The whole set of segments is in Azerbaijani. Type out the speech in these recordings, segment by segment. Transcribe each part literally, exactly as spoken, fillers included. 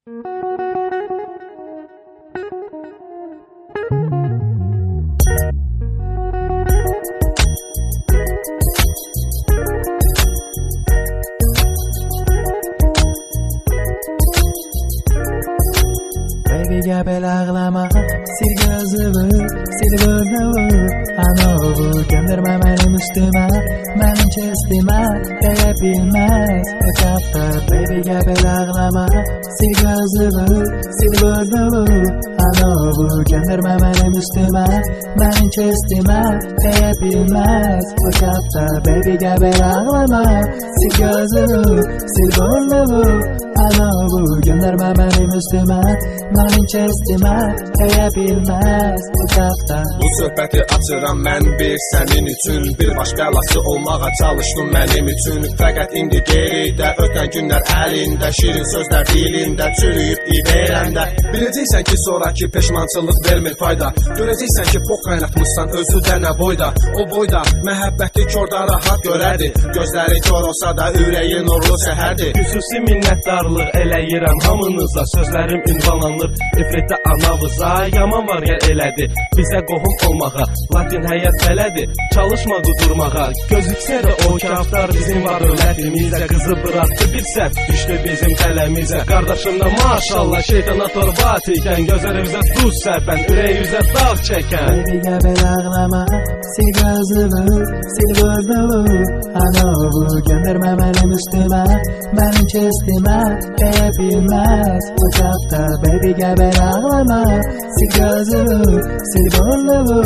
Baby gel ağlama, sil gözümü, sil burnumı. Anovu gönderme benim üstüme, benim chestime değebilmez o kapta. Baby gel ağlama, sil gözümü, sil burnumu. Anovu gönderme benim üstüme, benim chestime değebilmez o kapta. Baby gel ağlama, sil gözümü, sil burnumu. Anovu gönderme benim üstüme, benim chestime değebilmez o kapta. Bu söhbəti açıram mən bir sənin üçün. Bir baş bəlası olmağa çalışdım mənim üçün. Fəqət indi geridə ötən günlər əlində, şirin sözlər dilində çürüyüb verəndə. Biləcəksən ki sonraki peşmançılıq vermir fayda. Görəcəksən ki pox qaynatmışsan özü də nə boyda. O boyda məhəbbəti kördə rahat görərdi. Gözləri kör olsa da ürəyi nurlu səhərdi. Xüsusi minnətdarlıq eləyirəm hamınıza. Sözlərim ünvanlanıb ifritə anavıza. Yaman var ya elədi bizə qohum olmağa, lakin həyat belədir, çalışma qudurmağa. Gözüksə də o kaftar bizim var dövlətimizə. Qızı bıraktı bir səhv düşdü bizim tələmizə. Qardaşımda maşallah şeytana torbat ikən, gözlərimizə duz sərpən, ürəyimizə dağ çəkən. Baby gel ağlama, sil gözümü, sil burnumu. Anovu gönderme benim üstüme, benim chestime değebilmez o kapta. Baby gel ağlama, sil gözümü, sil burnumu.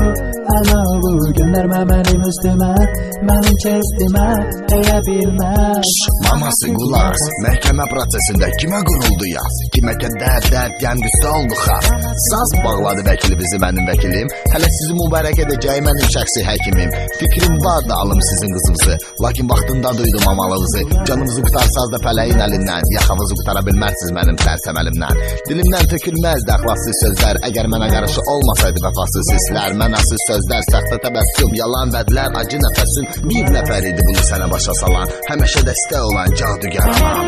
Anovu gönderme benim üstüme, benim chestime değebilmez. Maması qulaq, məhkəmə prosesində kimə quruldu yaz? Kimə qədər dərd gəmgüstə oldu xas? Saz bağladı vəkili bizi mənim vəkilim. Hələ sizi mübarək edəcəyi mənim şəxsi həkimim. Fikrim var da alım sizin qızınızı, lakin vaxtında duydum amalınızı. Canınızı qutarsaz da fələyin əlindən, yaxavızı qutara bilmərsiniz mənim tərsəm əlimdən. Dilimdən tökülməzdi əxlaqsız sözlər, əgər mənə qarşı olmasaydı vəfasız hisslər. Mənasız sözlər, saxta təbəssüm, yalan vədlər, acı nəfəsin. Bir nəfər idi bunu sənə başa salan, həmişə dəstə olan cadugar anam.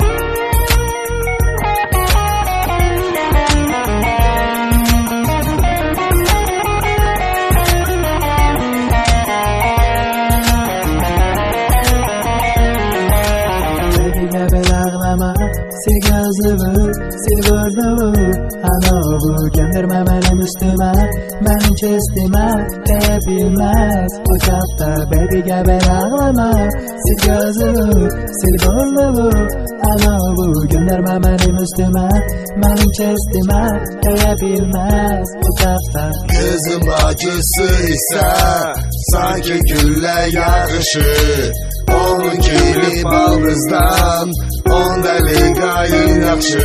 Sil gözümü, sil burnumu. Anovu gönderme benim üstüme, benim chestime değebilmez o kapta. Baby gel ağlama, sil gözümü, sil burnumu. Anovu gönderme benim üstüme, benim chestime değebilmez o kapta. Kızım acısı ise sanki gülle yağışı. Onun kimi baldızdan on deli qayın yaxşı.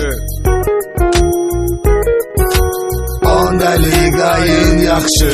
On deli qayın yaxşı.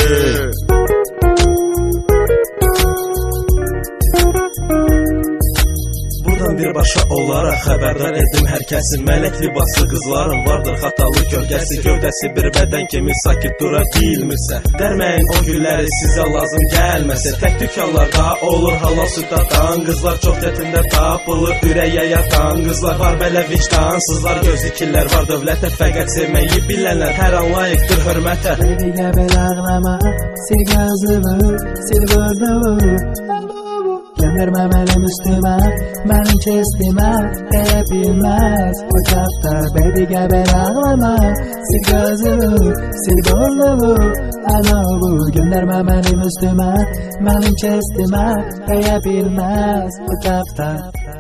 Buradan birbaşa olaraq xəbərdar edim hər kəsin. Mələk libaslı qızların vardır xatalı gölgəsi. Gövdəsi bir bədən kimi sakit dura bilmirsə, dərməyin o gülləri sizə lazım gəlməsə. Tək dükkanlarda olur halal süd atan qızlar, çox tətində tapılır ürəyə yatan qızlar. Var belə vicdansızlar, göz ikilər var dövlətə, fəqət sevməyi bilənlər hər an layiqdir hörmətə. Baby gel ağlama, sil gözümü, sil burnumu. Gönderme benim üstüme, benim chestime değebilmez o kapta. Baby gel ağlama, sil gözümü, sil burnumu. Anovu gönderme benim üstüme, benim chestime değebilmez o kapta.